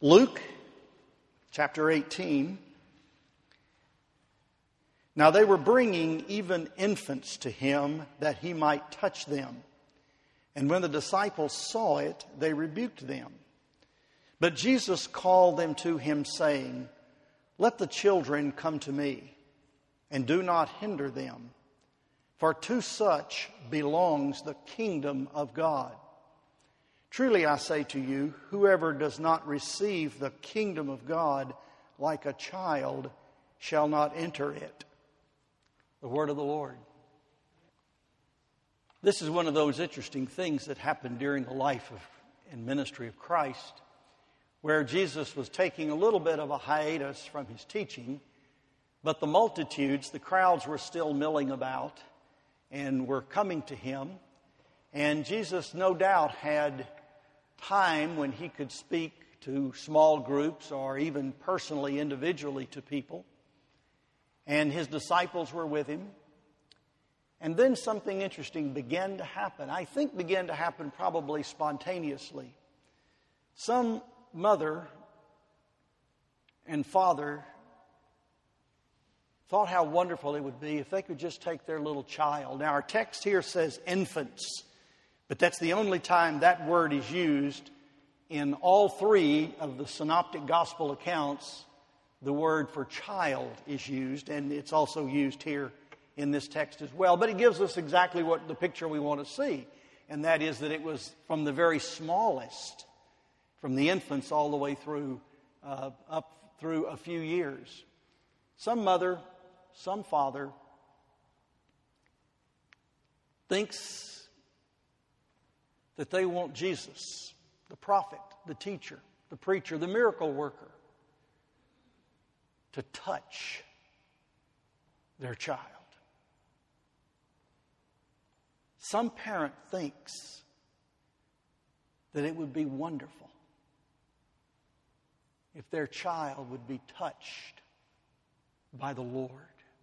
Luke chapter 18. Now they were bringing even infants to him that he might touch them. And when the disciples saw it, they rebuked them. But Jesus called them to him, saying, Let the children come to me, and do not hinder them. For to such belongs the kingdom of God. Truly I say to you, whoever does not receive the kingdom of God like a child shall not enter it. The word of the Lord. This is one of those interesting things that happened during the life and ministry of Christ, where Jesus was taking a little bit of a hiatus from his teaching, but the multitudes, the crowds were still milling about and were coming to him. And Jesus no doubt had time when he could speak to small groups or even personally, individually to people. And his disciples were with him. And then something interesting began to happen. I think began to happen probably spontaneously. Some mother and father thought how wonderful it would be if they could just take their little child. Now our text here says infants, but that's the only time that word is used in all three of the synoptic gospel accounts. The word for child is used, and it's also used here in this text as well. But it gives us exactly what the picture we want to see, and that is that it was from the very smallest, from the infants all the way through up through a few years. Some mother, some father thinks that they want Jesus, the prophet, the teacher, the preacher, the miracle worker, to touch their child. Some parent thinks that it would be wonderful if their child would be touched by the Lord.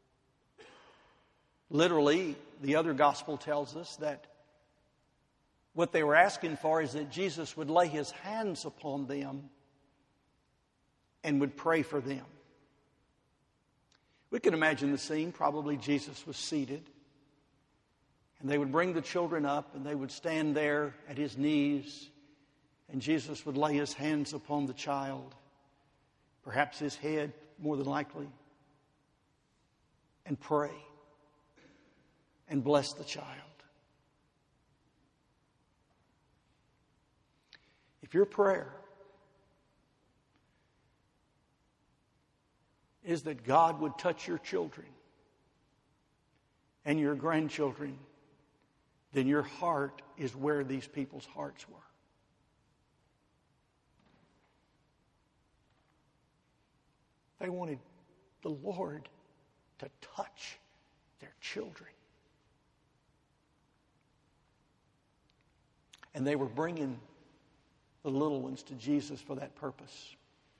Literally, the other gospel tells us that what they were asking for is that Jesus would lay his hands upon them and would pray for them. We can imagine the scene. Probably Jesus was seated, and they would bring the children up, and they would stand there at his knees, and Jesus would lay his hands upon the child, perhaps his head, more than likely, and pray and bless the child. If your prayer is that God would touch your children and your grandchildren, then your heart is where these people's hearts were. They wanted the Lord to touch their children. And they were bringing the little ones to Jesus for that purpose.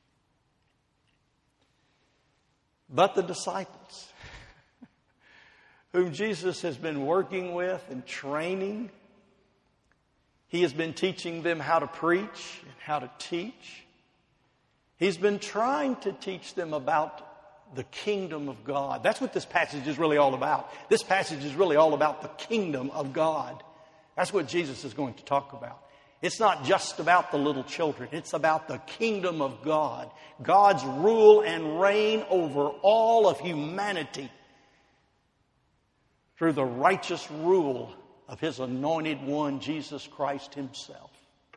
But the disciples, whom Jesus has been working with and training, he has been teaching them how to preach and how to teach. He's been trying to teach them about the kingdom of God. That's what this passage is really all about. This passage is really all about the kingdom of God. That's what Jesus is going to talk about. It's not just about the little children. It's about the kingdom of God. God's rule and reign over all of humanity through the righteous rule of his anointed one, Jesus Christ himself.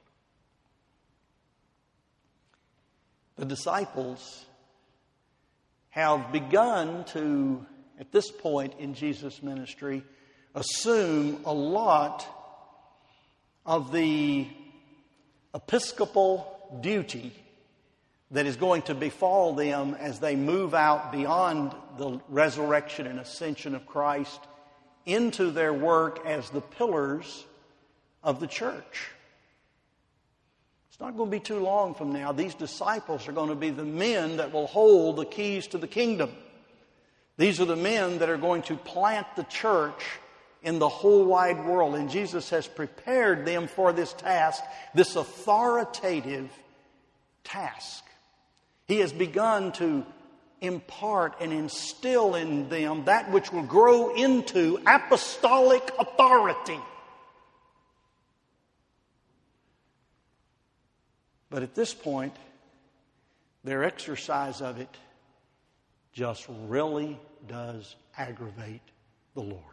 The disciples have begun to, at this point in Jesus' ministry, assume a lot of the episcopal duty that is going to befall them as they move out beyond the resurrection and ascension of Christ into their work as the pillars of the church. It's not going to be too long from now. These disciples are going to be the men that will hold the keys to the kingdom. These are the men that are going to plant the church in the whole wide world. And Jesus has prepared them for this task, this authoritative task. He has begun to impart and instill in them that which will grow into apostolic authority. But at this point, their exercise of it just really does aggravate the Lord.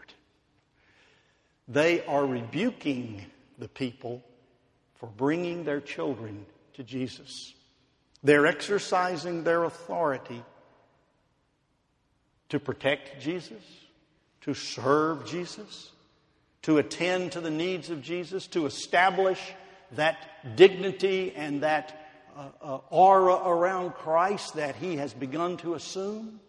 They are rebuking the people for bringing their children to Jesus. They're exercising their authority to protect Jesus, to serve Jesus, to attend to the needs of Jesus, to establish that dignity and that aura around Christ that He has begun to assume.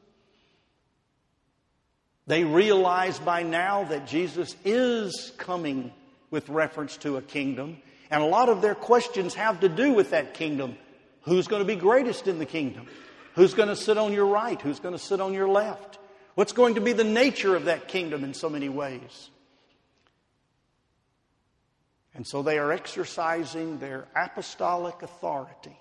They realize by now that Jesus is coming with reference to a kingdom, and a lot of their questions have to do with that kingdom. Who's going to be greatest in the kingdom? Who's going to sit on your right? Who's going to sit on your left? What's going to be the nature of that kingdom in so many ways? And so they are exercising their apostolic authority,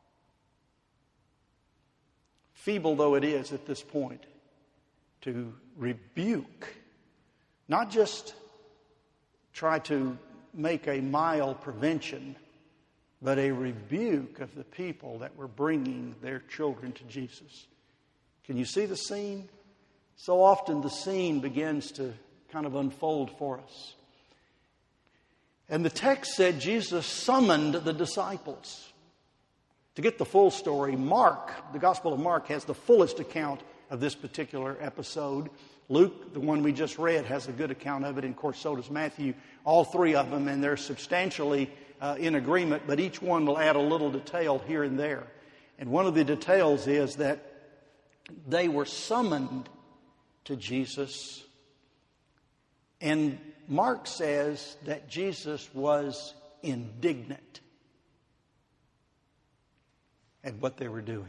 feeble though it is at this point, to rebuke, not just try to make a mild prevention, but a rebuke of the people that were bringing their children to Jesus. Can you see the scene? So often the scene begins to kind of unfold for us. And the text said Jesus summoned the disciples. To get the full story, Mark, the Gospel of Mark, has the fullest account of this particular episode. Luke, the one we just read, has a good account of it, and of course so does Matthew. All three of them, and they're substantially in agreement, but each one will add a little detail here and there. And one of the details is that they were summoned to Jesus, and Mark says that Jesus was indignant at what they were doing.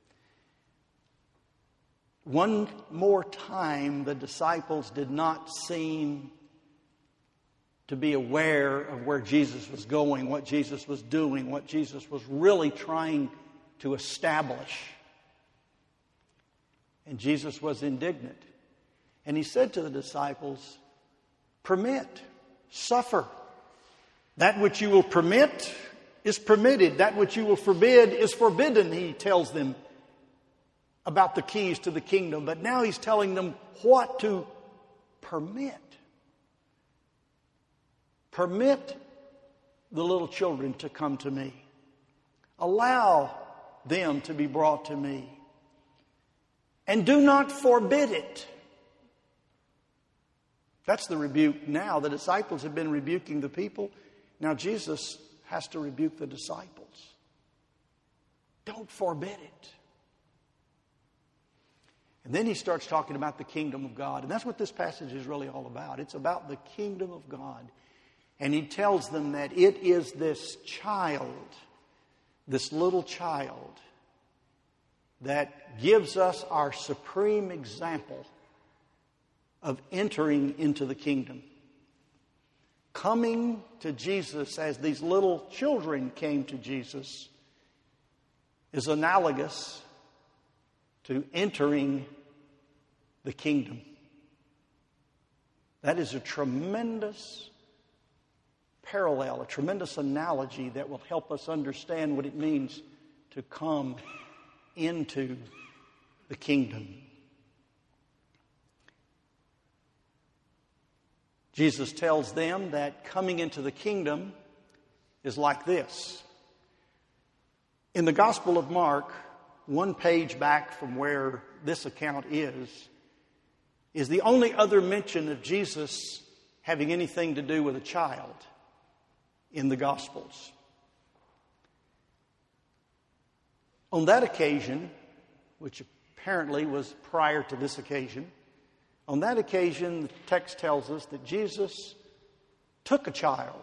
One more time, the disciples did not seem to be aware of where Jesus was going, what Jesus was doing, what Jesus was really trying to establish. And Jesus was indignant. And He said to the disciples, permit, suffer. That which you will permit is permitted. That which you will forbid is forbidden, He tells them about the keys to the kingdom. But now He's telling them what to permit. Permit the little children to come to me. Allow them to be brought to me. And do not forbid it. That's the rebuke now. The disciples have been rebuking the people. Now Jesus has to rebuke the disciples. Don't forbid it. And then He starts talking about the kingdom of God. And that's what this passage is really all about. It's about the kingdom of God. And He tells them that it is this child, this little child, that gives us our supreme example of entering into the kingdom. Coming to Jesus as these little children came to Jesus is analogous to entering the kingdom. That is a tremendous parallel, a tremendous analogy that will help us understand what it means to come into the kingdom. Jesus tells them that coming into the kingdom is like this. In the Gospel of Mark, one page back from where this account is the only other mention of Jesus having anything to do with a child in the Gospels. On that occasion, which apparently was prior to this occasion, on that occasion, the text tells us that Jesus took a child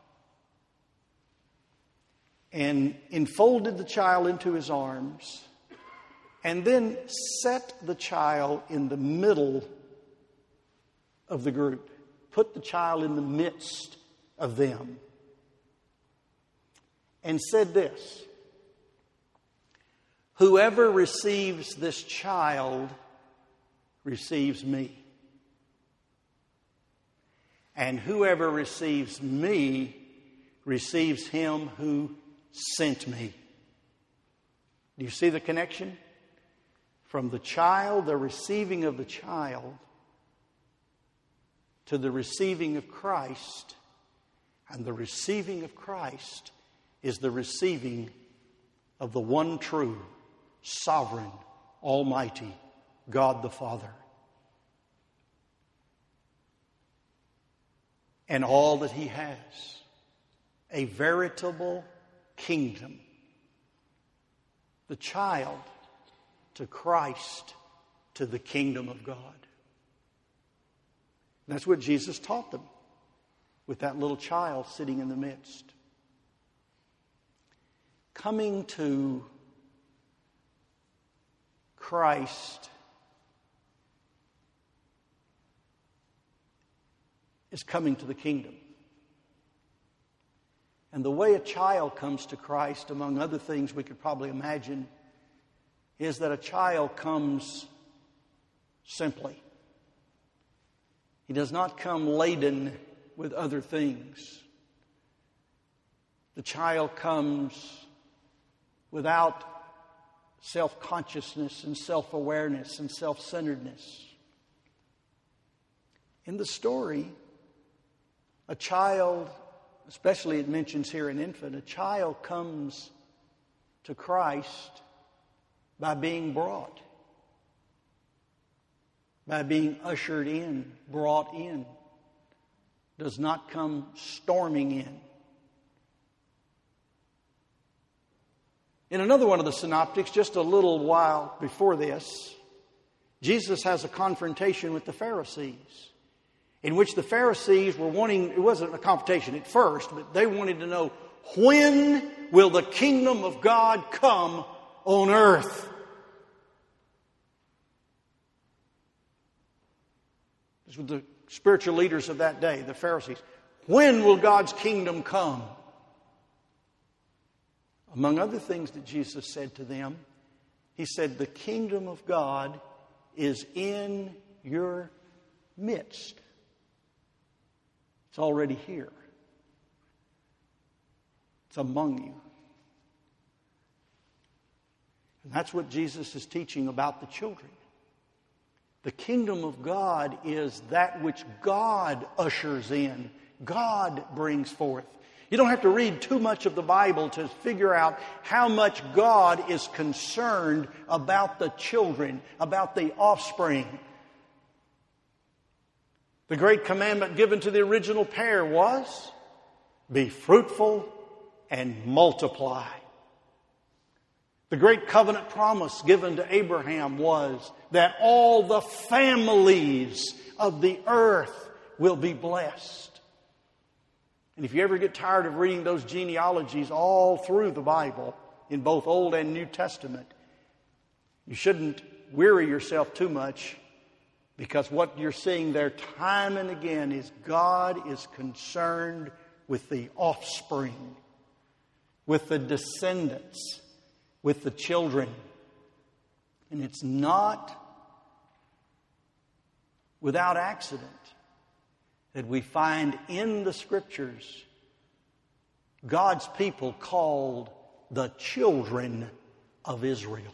and enfolded the child into His arms and then set the child in the middle of the group, put the child in the midst of them, and said this, Whoever receives this child receives me. And whoever receives me receives him who sent me. Do you see the connection? From the child, the receiving of the child, to the receiving of Christ. And the receiving of Christ is the receiving of the one true, sovereign, almighty God the Father. And all that He has. A veritable kingdom. The child to Christ, to the kingdom of God. That's what Jesus taught them with that little child sitting in the midst. Coming to Christ is coming to the kingdom. And the way a child comes to Christ, among other things we could probably imagine, is that a child comes simply. He does not come laden with other things. The child comes without self-consciousness and self-awareness and self-centeredness. In the story, a child, especially it mentions here an infant, a child comes to Christ by being brought, by being ushered in, brought in. Does not come storming in. In another one of the synoptics, just a little while before this, Jesus has a confrontation with the Pharisees, in which the Pharisees were wanting, it wasn't a confrontation at first, but they wanted to know, when will the kingdom of God come on earth? This was the spiritual leaders of that day, the Pharisees. When will God's kingdom come? Among other things that Jesus said to them, He said, the kingdom of God is in your midst. It's already here. It's among you. And that's what Jesus is teaching about the children. The kingdom of God is that which God ushers in, God brings forth. You don't have to read too much of the Bible to figure out how much God is concerned about the children, about the offspring. The great commandment given to the original pair was, be fruitful and multiply. The great covenant promise given to Abraham was that all the families of the earth will be blessed. And if you ever get tired of reading those genealogies all through the Bible, in both Old and New Testament, you shouldn't weary yourself too much, because what you're seeing there time and again is God is concerned with the offspring, with the descendants, with the children. And it's not without accident that we find in the Scriptures God's people called the children of Israel.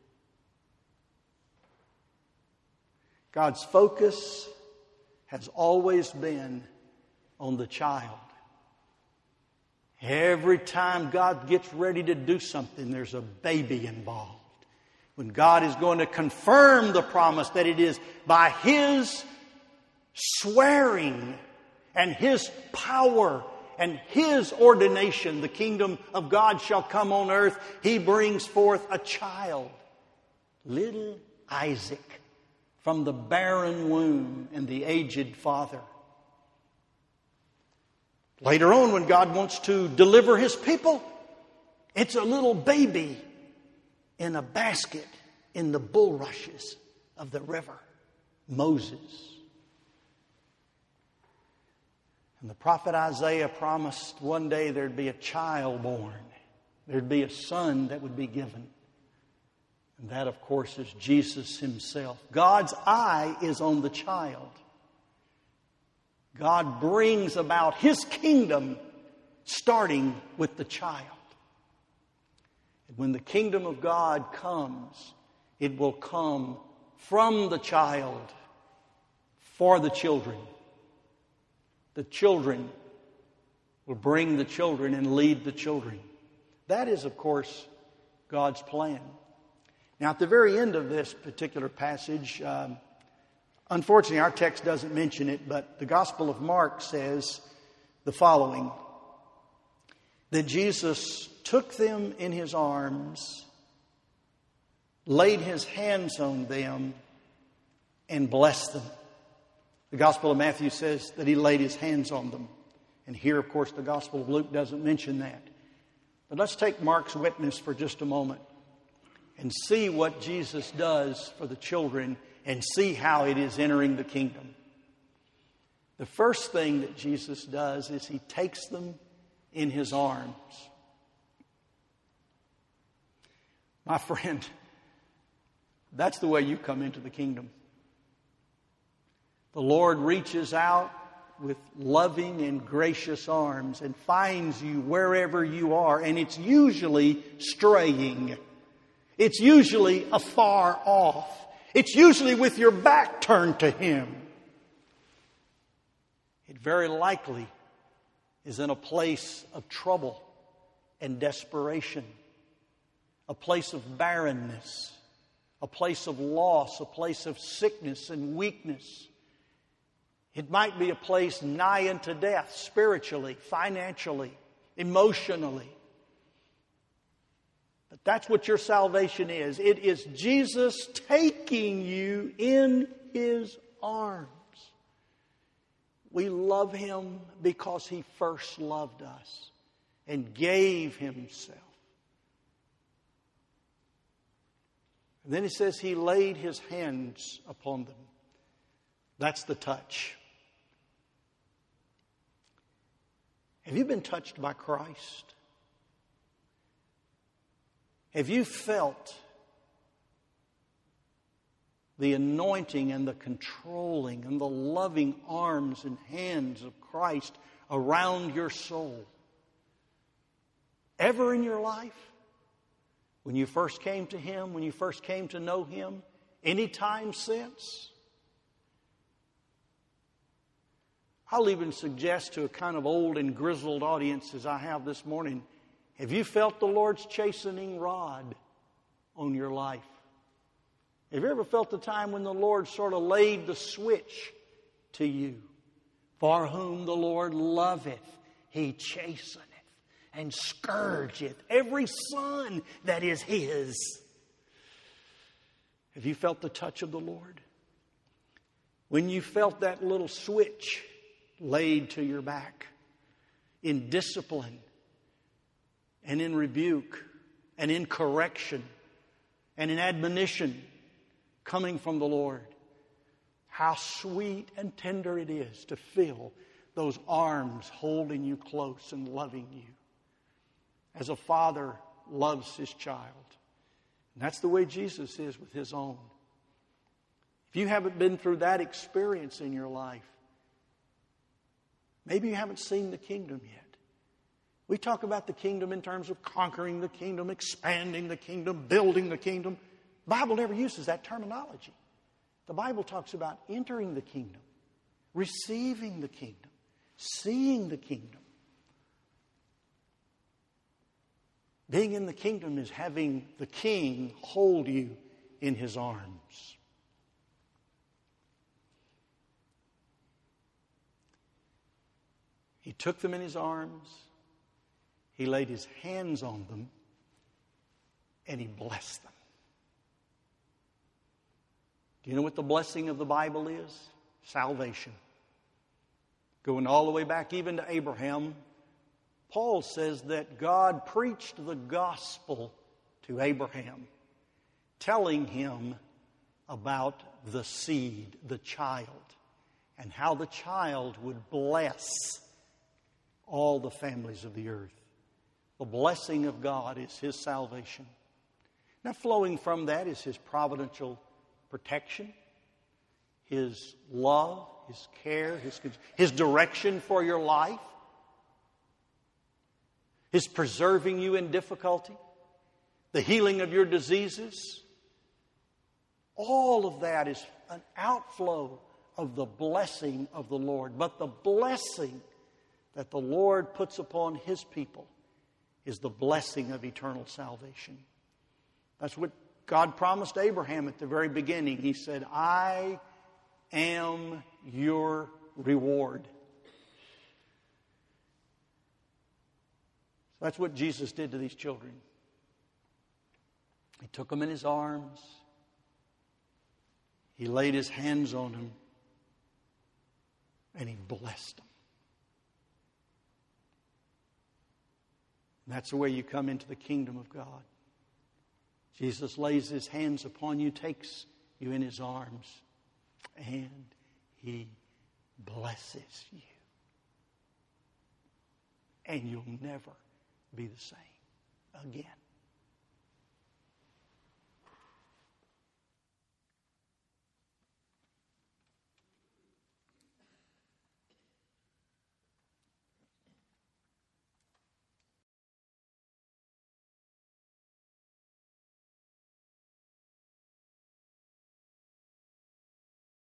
God's focus has always been on the child. Every time God gets ready to do something, there's a baby involved. When God is going to confirm the promise that it is by His swearing and His power and His ordination, the kingdom of God shall come on earth, He brings forth a child, little Isaac, from the barren womb and the aged father. Later on, when God wants to deliver His people, it's a little baby in a basket in the bulrushes of the river, Moses. And the prophet Isaiah promised one day there'd be a child born. There'd be a son that would be given. And that, of course, is Jesus Himself. God's eye is on the child. God brings about His kingdom starting with the child. And when the kingdom of God comes, it will come from the child for the children. The children will bring the children and lead the children. That is, of course, God's plan. Now, at the very end of this particular passage, unfortunately, our text doesn't mention it, but the Gospel of Mark says the following: that Jesus took them in His arms, laid His hands on them, and blessed them. The Gospel of Matthew says that He laid His hands on them. And here, of course, the Gospel of Luke doesn't mention that. But let's take Mark's witness for just a moment and see what Jesus does for the children and see how it is entering the kingdom. The first thing that Jesus does is He takes them in His arms. My friend, that's the way you come into the kingdom. The Lord reaches out with loving and gracious arms and finds you wherever you are, and it's usually straying. It's usually afar off. It's usually with your back turned to Him. It very likely is in a place of trouble and desperation, a place of barrenness, a place of loss, a place of sickness and weakness. It might be a place nigh unto death, spiritually, financially, emotionally. But that's what your salvation is. It is Jesus taking you in His arms. We love Him because He first loved us and gave Himself. And then He says He laid His hands upon them. That's the touch. Have you been touched by Christ? Have you felt the anointing and the controlling and the loving arms and hands of Christ around your soul? Ever in your life? When you first came to Him, when you first came to know Him, any time since? I'll even suggest to a kind of old and grizzled audience as I have this morning, have you felt the Lord's chastening rod on your life? Have you ever felt the time when the Lord sort of laid the switch to you? For whom the Lord loveth, He chasteneth and scourgeth every son that is His. Have you felt the touch of the Lord? When you felt that little switch laid to your back in discipline and in rebuke and in correction and in admonition coming from the Lord, how sweet and tender it is to feel those arms holding you close and loving you as a father loves his child. And that's the way Jesus is with His own. If you haven't been through that experience in your life, maybe you haven't seen the kingdom yet. We talk about the kingdom in terms of conquering the kingdom, expanding the kingdom, building the kingdom. The Bible never uses that terminology. The Bible talks about entering the kingdom, receiving the kingdom, seeing the kingdom. Being in the kingdom is having the King hold you in His arms. He took them in His arms, He laid His hands on them, and He blessed them. Do you know what the blessing of the Bible is? Salvation. Going all the way back even to Abraham, Paul says that God preached the gospel to Abraham, telling him about the seed, the child, and how the child would bless all the families of the earth. The blessing of God is His salvation. Now, flowing from that is His providential protection, His love, His care, His direction for your life, His preserving you in difficulty, the healing of your diseases. All of that is an outflow of the blessing of the Lord. But the blessing that the Lord puts upon His people is the blessing of eternal salvation. That's what God promised Abraham at the very beginning. He said, I am your reward. That's what Jesus did to these children. He took them in His arms. He laid His hands on them. And He blessed them. And that's the way you come into the kingdom of God. Jesus lays His hands upon you, takes you in His arms, and He blesses you. And you'll never be the same again.